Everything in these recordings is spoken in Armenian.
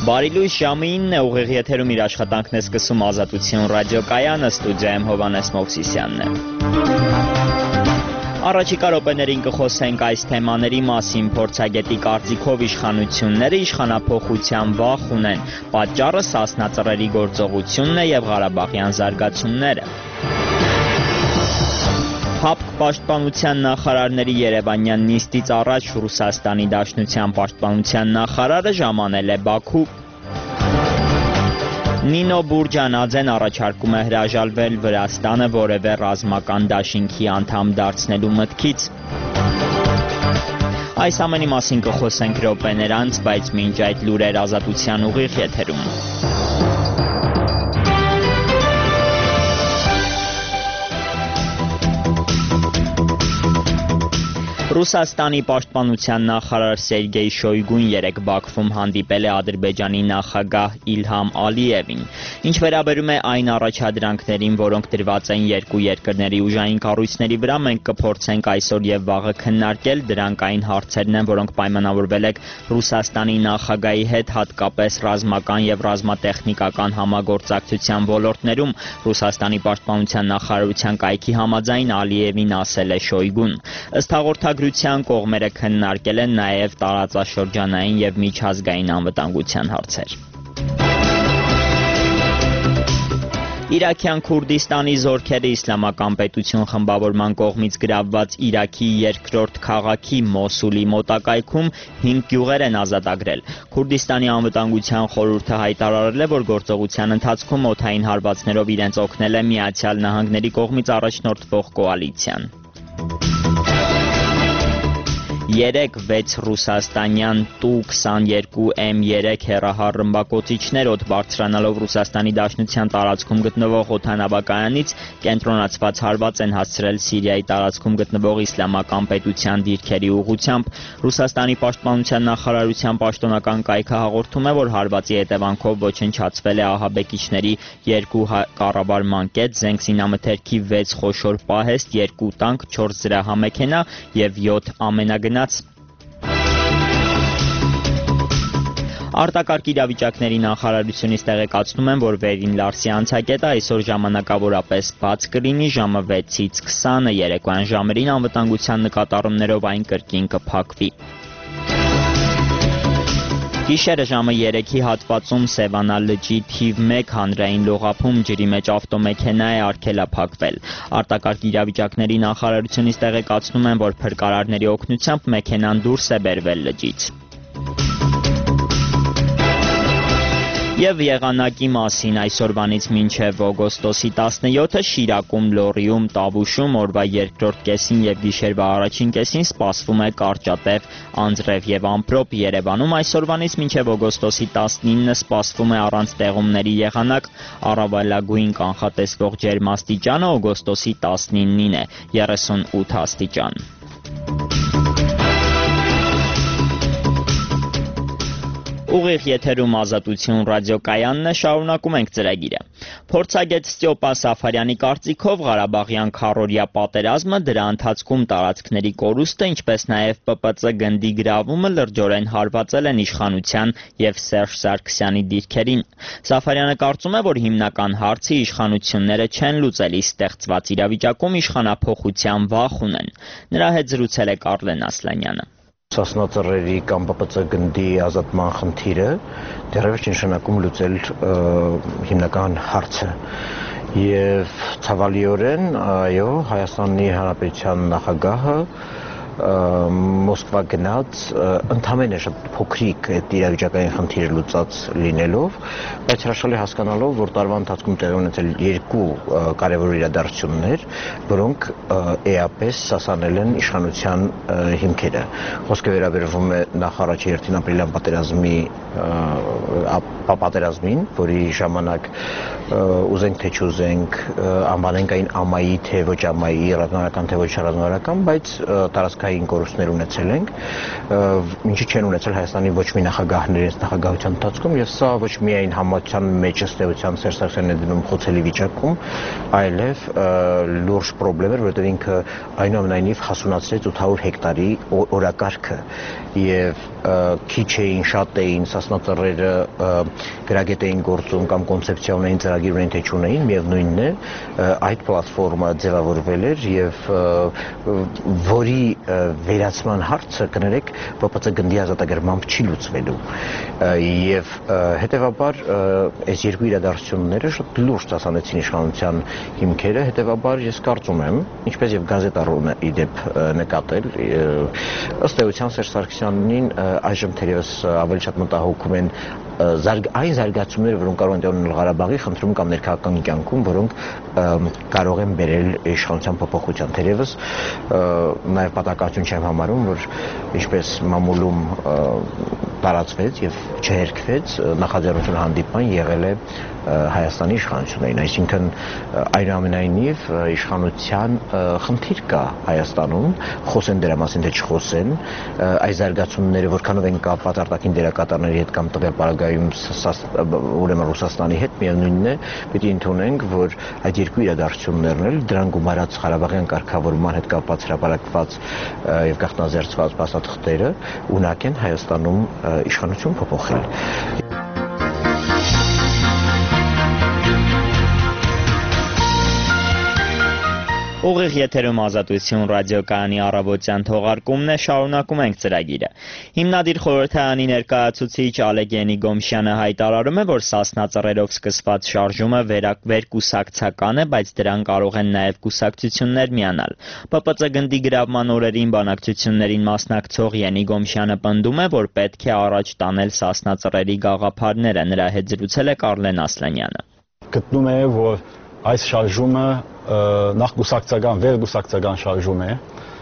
Բարի լույս, ժամը 9 է, ուղիղ եթերում իր աշխատանքն է սկսում Ազատություն ռադիոկայանը, ստուդիայում Հովհաննես Մովսիսյանն է։ Առաջիկա րոպեներին կխոսենք այս թեմաների մասին, փորձագետի կարծիքով իշխանությունները իշխանափոխության վախ ունեն, պատճառը Սասնա ծռերի գործողությունն է և Ղարաբաղյան զարգացումները։ ՀԱՊԿ պաշտպանության նախարարների երևանյան նիստից առաջ Ռուսաստանի Դաշնության պաշտպանության նախարարը ժամանել է Բաքու։ Նինո Բուրջանաձեն առաջարկում է հրաժարվել Վրաստանը որևէ ռազմական դաշինքի անդամ դարձնելու մտքից։ Այս ամենի մասին կխոսենք րոպեներ անց, բայց մինչ այդ լուրեր Ազատության ուղիղ եթերում։ Ռուսաստանի պաշտպանության նախարար Սերգեյ Շոյգուն երեկ Բաքվում հանդիպել է Ադրբեջանի նախագահ Իլհամ Ալիևին։ Ինչ վերաբերում է այն առաջադրանքներին, որոնք դրված են երկու երկրների ուժային կառույցների վրա, մենք կփորձենք այսօր եւ վաղը քննարկել, դրանք այն հարցերն են, որոնք պայմանավորվել եք Ռուսաստանի նախագահի հետ, հատկապես ռազմական եւ ռազմատեխնիկական համագործակցության ոլորտներում։ Ռուսաստանի պաշտպանության նախարարության կայքի համաձայն Ալիևին ասել է Շոյգուն։ Ըստ հաղորդագրության կողմերը քննարկել են նաև տարածաշրջանային և միջազգային անվտանգության հարցեր։ Իրաքյան Քուրդիստանի զորքերը Իսլամական պետություն խմբավորման կողմից գրավված Իրաքի երկրորդ քաղաքի Մոսուլի մոտակայքում 5 գյուղեր են ազատագրել։ Քուրդիստանի անվտանգության խորհուրդը հայտարարել է, որ գործողության ընթացքում օդային հարվածներով իրենց օգնել է Միացյալ Նահանգների կողմից առաջնորդվող կոալիցիան։ 3-6 ռուսաստանյան Tu-22M3 հեռահար ռմբակոծիչներ օդ բարձրանալով Ռուսաստանի Դաշնության տարածքում գտնվող օդանավակայանից կենտրոնացված հարված են հասցրել Սիրիայի տարածքում գտնվող Իսլամական պետության դիրքերի ուղղությամբ։ Ռուսաստանի պաշտպանության նախարարության պաշտոնական կայքը հաղորդում է, որ հարվածի հետևանքով ոչնչացվել է ահաբեկիչների 2 կառավարման կետ, զենքզինամթերքի 6 խոշոր պահեստ, 2 տանկ, 4 զրահամեքենա և 7 ամենագնաց։ Արտակարգ իրավիճակների նախարարությունից տեղեկացնում են, որ Վերին Լարսի անցակետը այսօր ժամանակավորապես բաց կլինի ժամը 6-ից 20-ը, երեկոյան ժամերին անվտանգության նկատառումներով այն կրկին կփակվի։ Գիշերը ժամը 3-ի հատվածում Սևանա լճի թիվ 1 հանրային լողափում ջրի մեջ ավտոմեքենա է արգելափակվել։ Արտակարգ իրավիճակների նախարարությունից տեղեկացնում են, որ փրկարարների օգնությամբ մեքենան դուրս է բերվել լճից։ Եվ եղանակի մասին այսօրվանից մինչև օգոստոսի 17-ը Շիրակում, Լոռիում, Տավուշում օրվա երկրորդ կեսին և գիշերվա առաջին կեսին սպասվում է կարճատև անձրև և ամպրոպ։ Երևանում այսօրվանից մինչև օգոստոսի 19-ը սպասվում է առանց տեղումների եղանակ, առավելագույն կանխատեսվող ջերմաստիճանը օգոստոսի 19-ին է 38 աստիճան։ Ուղիղ եթերում Ազատություն ռադիոկայանն է, շարունակում ենք ծրագիրը։ Փորձագետ Ստյոպան Սաֆարյանի կարծիքով Ղարաբաղյան քառօրյա պատերազմը, դրա ընթացքում տարածքների կորուստը, ինչպես նաև ՊՊԾ գնդի գրավումը լրջորեն հարվածել են իշխանության և Սերժ Սարգսյանի դիրքերին։ Սաֆարյանը կարծում է, որ հիմնական հարցը իշխանությունները չեն լուծել, իսկ ստեղծված իրավիճակում իշխանափոխության վախ ունեն։ Նրա հետ զրուցել է Կարլեն Ասլանյանը։ Սասնա ծռերի կամ ՊՊՑ գնդի ազատման խնդիրը դեռևս չի նշանակում լուծել հիմնական հարցը եւ ցավալիորեն այո Հայաստանի Հանրապետության նախագահը Մոսկվա գնաց ընդհանրապես շատ փոքրիկ այդ իրավիճակային խնդիրը լուծած լինելով, բայց հրաշալի հասկանալով, որ տարվա ընթացքում տեղի ունեցել երկու կարևոր իրադարձություններ, որոնք էապես սասանել են իշխանության հիմքերը։ Խոսքը վերաբերվում է նախ առաջի հերթին ապրիլյան պատերազմին, որի ժամանակ ուզենք թե չուզենք անվանենք այն ամայի թե ոչ ամայի, ռազմավարական թե ոչ ռազմավարական, բայց տարածքային համակարգային կորուստներ ունեցել ենք, ինչի չեն ունեցել Հայաստանի ոչ մի նախագահների նախագահության ընթացքում, եւ սա ոչ միայն համացան մեջ ըստ էության Սերժ Սարգսյանն է դնում խոցելի վիճակում, այլև լուրջ խնդրեմ էր, որովհետեւ ինքը այնուամենայնիվ հասունացրեց 800 հեկտարի օրակարգը եւ քիչ էին, շատ էին Սասնա ծռերը գրագետ էին գործում կամ կոնցեպցիա ունեին, ծրագիր ունեին, թե չունեին, միևնույնն է այդ պլատֆորմը ձևավորվել էր եւ որի վերացման հարցը կներեք ՊՊՑ գնդի ազատագրմամբ չի լուծվելու եւ հետեւաբար այս երկու իրադարձությունները շատ լուրջ ծասանեցին իշխանության հիմքերը, հետեւաբար ես կարծում եմ, ինչպես եւ գազետառուն ի դեպ նկատել ըստ էության Սերժ Սարգսյանին այժմ թերևս ավելի շատ մտահոգում են այն զարգացումները, որոնք կարող են տեղ ունենալ Ղարաբաղի խնդրում կամ ներքաղաքական կյանքում, որոնք կարող են բերել իշխանության փոփոխության։ Թերևս նաև պատահականություն չեմ համարում, որ ինչպես մամուլում տարածվեց եւ չհերքվեց նախաձեռնություն հանդիպման եղել է Հայաստանի իշխանություններին, այսինքն այնուամենայնիվ իշխանության խնդիր կա Հայաստանում, խոսեն դրա մասին, թե չխոսեն, այս զարգացումները որքանով են կապված արտաքին դերակատարների հետ կամ տվյալ պարագայում ուրեմն Ռուսաստանի հետ, միևնույնն է, պիտի ընդունենք, որ այդ երկու իրադարձություններն էլ դրան գումարած Ղարաբաղյան կարգավորման հետ կապված հրապարակված եւ գաղտնազերծված փաստաթղթերը ունակ են Հայաստանում իշխանություն փոփոխել։ Ուղիղ եթերում Ազատություն ռադիոկայանի առավոտյան թողարկումն է, շարունակում ենք ծրագիրը։ Հիմնադիր խորհրդարանի ներկայացուցիչ Ալեկ Ենիգոմշյանը հայտարարում է, որ Սասնա ծռերով սկսված շարժումը վերկուսակցական է, բայց դրան կարող են նաև կուսակցություններ միանալ։ ՊՊՑ գնդի գրավման օրերին բանակցություններին մասնակցող Ենիգոմշյանը պնդում է, որ պետք է առաջ տանել Սասնա ծռերի գաղափարները։ Նրա հետ զրուցել է Կարլեն Ասլանյանը։ Գտնում է, որ այս շարժումը նախ գուսակցական, վերգուսակցական շարժում է,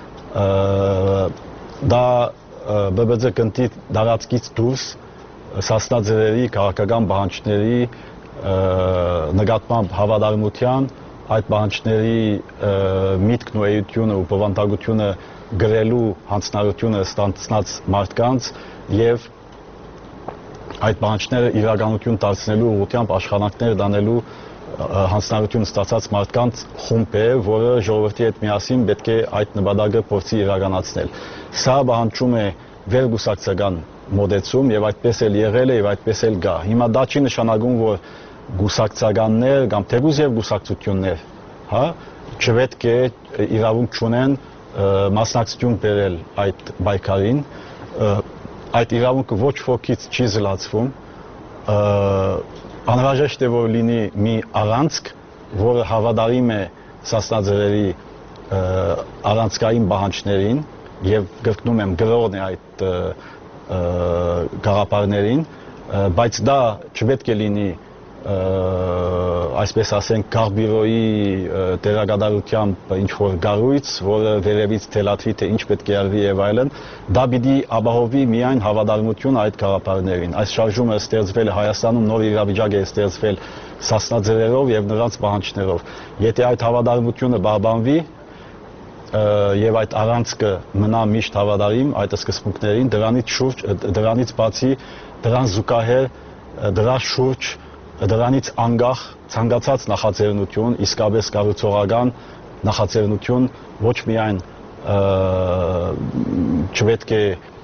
դա ԲԲԾ գնդի դարածքից դուրս Սասնա ծռերի քաղաքական պահանջների նկատմամբ հավատարմության, այդ պահանջների միտքն ու էությունը ու բովանդակությունը գրելու հանձնարարությունը ստանձնած մարդկանց եւ այդ պահանջները իրականություն դարձնելու ուղղությամբ աշխատանքներ դանելու հանձնարարություն ստացած մարդկանց խումբ է, որը ժողովրդի հետ միասին պետք է այդ նպատակը փորձի իրականացնել։ Սա պահանջում է վերգուսակցական մոդեցում եւ այդպես էլ եղել է եւ այդպես էլ գա։ Հիմա դա չի նշանակում, որ գուսակցականներ կամ թեկուզ եւ գուսակցություններ, հա, չպետք է իրավունք չունեն մասնակցություն բերել այդ պայքարին։ Այդ իրավունքը ոչ ոքից չի զլացվում։ Անհրաժեշտ է, որ լինի մի առանցք, որը հավատարիմ է Սասնա ծռերի առանցքային պահանջներին եւ կրկնում եմ գրողն է այդ գաղափարներին, բայց դա չպետք է լինի այսպես ասենք Գաղբիրոյի դերակատարությամբ ինչ որ գառույց, որը վերևից թելաթվի թե ինչ պետք է արվի եւ այլն, դա պիտի ապահովի միայն հավատարմություն այդ գաղափարներին։ Այս շարժումը ստեղծվել է Հայաստանում, նոր իրավիճակ է ստեղծվել Սասնա ծռերով եւ նրանց պահանջներով։ Եթե այդ հավատարմությունը պահպանվի եւ այդ առանցքը մնա միշտ հավատարիմ այդ սկզբունքներին, դրանից բացի դրան զուգահեռ դրա շուրջ դրանից անկախ ցանկացած նախաձեռնություն, իսկապես կառուցողական նախաձեռնություն ոչ միայն չպետք է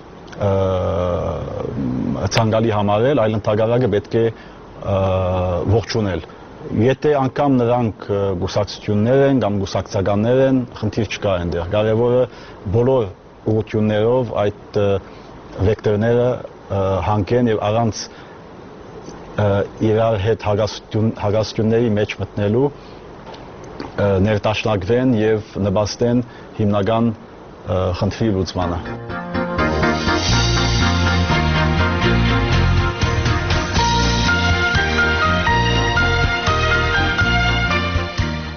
ցանկալի համարել, այլ ընդհանրակը պետք է ողջունել։ Եթե անգամ նրանք գուսակցություններ են կամ գուսակցականներ են, խնդիր չկա այնտեղ։ Կարևորը բոլոր ուղղություններով այդ վեկտորները հանգեն եւ առանց իրար հետ հագասությունների մեջ մտնելու ներդաշնակվեն եւ նպաստեն հիմնական խնդրի լուծմանը։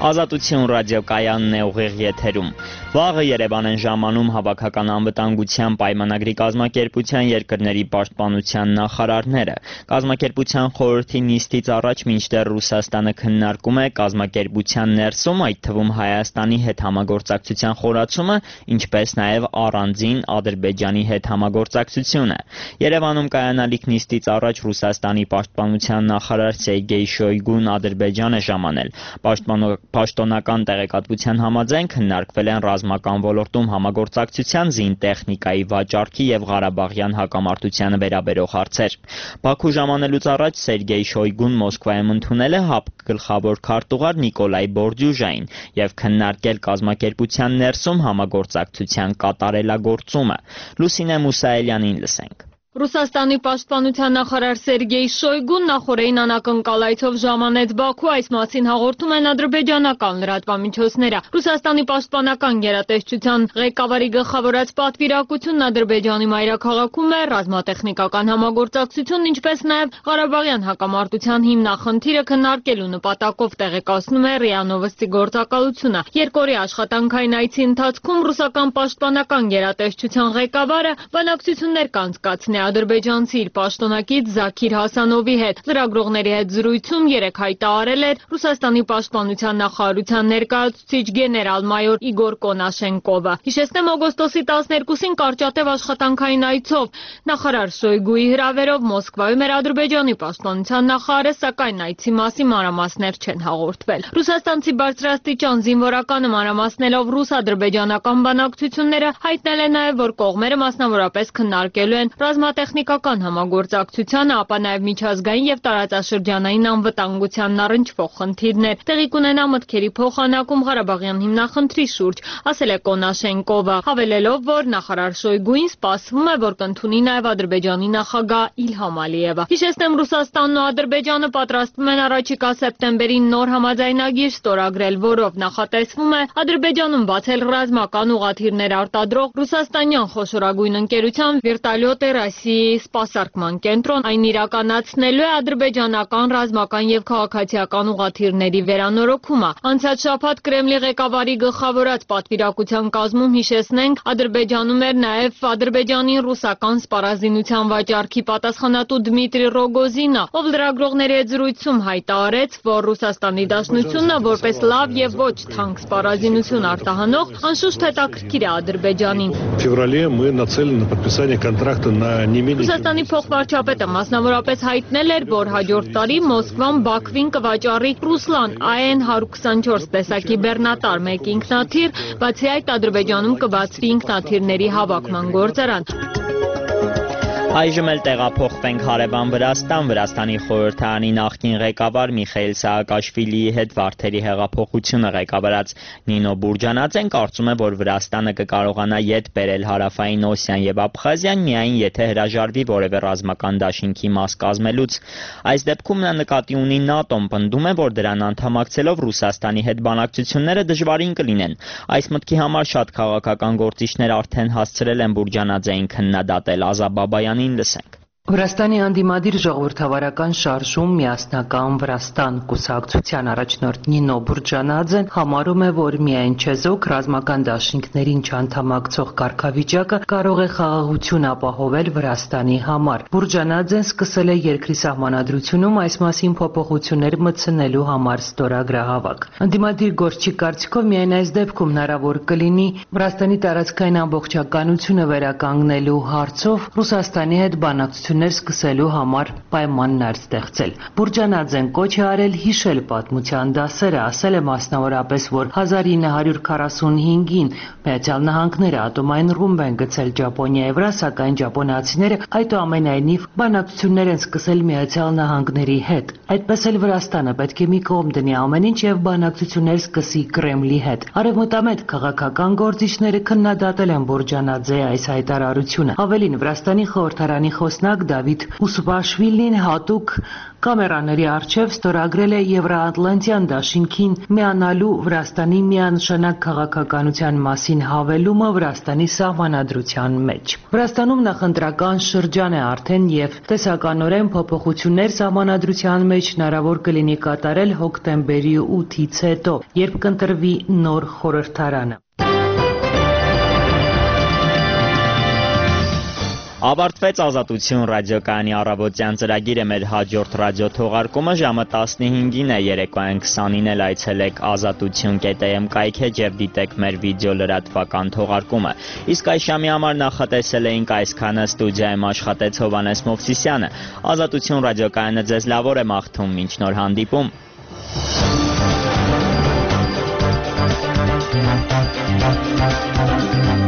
Ազատություն ռադիոկայանն է ուղիղ եթերում։ Վաղը Երևան են ժամանում Հավաքական անվտանգության պայմանագրի կազմակերպության երկրների պաշտպանության նախարարները։ Կազմակերպության խորհրդի նիստից առաջ մինչդեռ Ռուսաստանը քննարկում է կազմակերպության ներսում, այդ թվում Հայաստանի հետ համագործակցության խորացումը, ինչպես նաև առանձին Ադրբեջանի հետ համագործակցությունը։ Երևանում կայանալիք նիստից առաջ Ռուսաստանի պաշտպանության նախարար Սերգեյ Շոյգուն Ադրբեջան է ժամանել։ Պաշտոնական տեղեկատվության համաձայն քննարկվել են ռազմական ոլորտում համագործակցության, զինտեխնիկայի վաճառքի եւ Ղարաբաղյան հակամարտությանը վերաբերող հարցեր։ Բաքու ժամանելուց առաջ Սերգեյ Շոյգուն Մոսկվայում ընդունել է ՀԱՊԿ գլխավոր քարտուղար Նիկոլայ Բորդյուժային եւ քննարկել կազմակերպության ներսում համագործակցության կատարելագործումը։ Լուսինե Մուսայելյանին լսենք։ Ռուսաստանի պաշտպանության նախարար Սերգեյ Շոյգուն նախորդին անակնկալայցով ժամանեց Բաքու, այս մասին հաղորդում են ադրբեջանական լրատվամիջոցները։ Ռուսաստանի պաշտպանական գերատեսչության ղեկավարի գլխավորած պատվիրակությունն Ադրբեջանի մայրաքաղաքում է ռազմատեխնիկական համագործակցություն, ինչպես նաև Ղարաբաղյան հակամարտության հիմնախնդիրը քննարկելու նպատակով տեղեկացնում է ՌԻԱ Նովոստի գործակալությունը։ Երկօրյա աշխատանքային այցի ընթացքում ռուսական պաշտպանական գերատեսչության ղեկավարը բանակցություններ կանցկացնի ադրբեջանցի իր պաշտոնակից Զաքիր Հասանովի հետ։ Լրագրողների հետ զրույցում երեկ հայտարարել էր Ռուսաստանի պաշտպանության նախարարության ներկայացուցիչ գեներալ-մայոր Իգոր Կոնաշենկովը։ Հիշեցնեմ, օգոստոսի 12-ին կարճատև աշխատանքային այցով նախարար Շոյգուի հրավերով Մոսկվայում էր Ադրբեջանի պաշտպանության նախարարը, սակայն այցի մասի մանրամասներ չեն հաղորդվել։ Ռուսաստանցի բարձրաստիճան զինվորականը մանրամասնելով ռուս-ադրբեջանական բանակցությունները հայտնել է նաև, որ կողմերը մասնավորապես քննարկելու են ռազմատեխնիկական համագործակցությանը, ապա նաև միջազգային եւ տարածաշրջանային անվտանգությանն առնչվող խնդիրներ։ Տեղի կունենա մտքերի փոխանակում Ղարաբաղյան հիմնախնդրի շուրջ, ասել է Կոնաշենկովը, հավելելով, որ նախարար Շոյգուին սպասվում է, որ կընդունի նաև Ադրբեջանի նախագահ Իլհամ Ալիևը։ Հիշեցնեմ, Ռուսաստանն ու Ադրբեջանը պատրաստվում են առաջիկա սեպտեմբերին նոր համաձայնագիր ստորագրել, որով նախատեսվում է Ադրբեջանում բացել ռազմական ուղղաթիռներ արտադրող ռուսաստանյան խոշորագույն ընկերության Վերտալյոտ Ռասիայի սպասարկման կենտրոն, այն իրականացնելու է ադրբեջանական ռազմական եւ քաղաքացիական ուղղաթիռների վերանորոգումը։ Անցած շաբաթ Կրեմլի ղեկավարի գլխավորած պատվիրակության կազմում, հիշեցնենք, Ադրբեջանում էր նաեւ Ադրբեջանի ռուսական սպառազինության վաճառքի պատասխանատու Դմիտրի Ռոգոզինը, ով լրագրողների հետ զրույցում հայտարարեց, որ Ռուսաստանի Դաշնությունը որպես լավ եւ ոչ թանկ սպառազինություն արտահանող անշուշտ հետաքրքիր է Ադրբեջանին։ Феврале мы нацелены на подписание контракта на не менее. Ռուսաստանի փոխվարչապետը մասնավորապես հայտնել էր, որ հաջորդ տարի Մոսկվան Բաքվին կվաճառի Ռուսլան AN-124 տեսակի բեռնատար մեկ ինքնաթիռ, բացի այդ Ադրբեջանում կբացվի ինքնաթիռների հավաքման գործարան։ Այժմ էլ տեղափոխվենք հարևան Վրաստան։ Վրաստանի խորհրդարանի նախկին ղեկավար Միխայիլ Սահակաշվիլիի հետ Վարդերի հեղափոխությունը ղեկավարած Նինո Բուրջանաձեն կարծում է, որ Վրաստանը կկարողանա ետ բերել Հարավային Օսիան եւ Աբխազիան միայն եթե հրաժարվի որևէ ռազմական դաշինքի մաս կազմելուց։ Այս դեպքում նա նկատի ունի ՆԱՏՕ-ն, պնդում է, որ դրան անդամակցելով Ռուսաստանի հետ բանակցությունները դժվարին կլինեն։ Այս մտքի համար շատ քաղաքական գործիչներ արդեն հասցրել են Բուրջանաձեին քննադատել։ Ազաբաբայանին լսենք։ Վրաստանի անդիմադիր ժողովրդավարական շարժում միասնական Վրաստան կուսակցության առաջնորդ Նինո Բուրջանաձեն համարում է, որ միայն չեզոք ռազմական դաշինքներին չանդամակցող կարգավիճակը կարող է խաղաղություն ապահովել Վրաստանի համար։ Բուրջանաձեն սկսել է երկրի սահմանադրությունում այս մասին փոփոխություններ մտցնելու համար ստորագրահավաք։ Անդիմադիր գործչի կարծիքով միայն այս դեպքում հնարավոր կլինի Վրաստանի տարածքային ամբողջականությունը վերականգնելու հարցով Ռուսաստանի հետ բանակցություններ սկսելու համար պայմաններ ստեղծել։ Բուրջանաձեն կոչ է արել հիշել պատմության դասերը, ասել է մասնավորապես, որ 1945-ին Միացյալ Նահանգները ատոմային ռումբ են գցել Ճապոնիայի վրա, սակայն ճապոնացիները այդուամենայնիվ բանակցություններ են սկսել Միացյալ Նահանգների հետ։ Այդպես էլ Վրաստանը պետք է մի կողմ դնի ամեն ինչ եւ բանակցություններ սկսի Կրեմլի հետ։ Արևմտամետ քաղաքական գործիչները քննադատել են Բուրջանաձեի այս հայտարարությունը։ Ավելին, Վրաստանի խորհրդարանի խոսնակ հրապարակ Դավիթ Ուսուբաշվիլին հատուկ կամերաների առջև ստորագրել է Եվրաատլանտյան դաշինքին միանալու Վրաստանի միանշանակ քաղաքականության մասին հավելումը Վրաստանի սահմանադրության մեջ։ Վրաստանում նախընտրական շրջան է արդեն եւ տեսականորեն փոփոխություններ սահմանադրության մեջ հնարավոր կլինի կատարել հոկտեմբերի 8-ից հետո, երբ կընտրվի նոր խորհրդարանը։ Ավարտվեց Ազատություն ռադիոկայանի առավոտյան ծրագիրը, մեր հաջորդ ռադիո թողարկումը ժամը 15-ին է, երեկոյան 20-ին էլ այցելեք azatutun.am կայքեջ եւ դիտեք մեր վիդեո լրատվական թողարկումը։ Իսկ այս ժամի համար նախատեսել էինք այսքանը, ստուդիայում աշխատեց Հովանես Մովսիսյանը։ Ազատություն ռադիոկայանը ձեզ լավոր է մաղթում, մինչ նոր հանդիպում։ Thank you.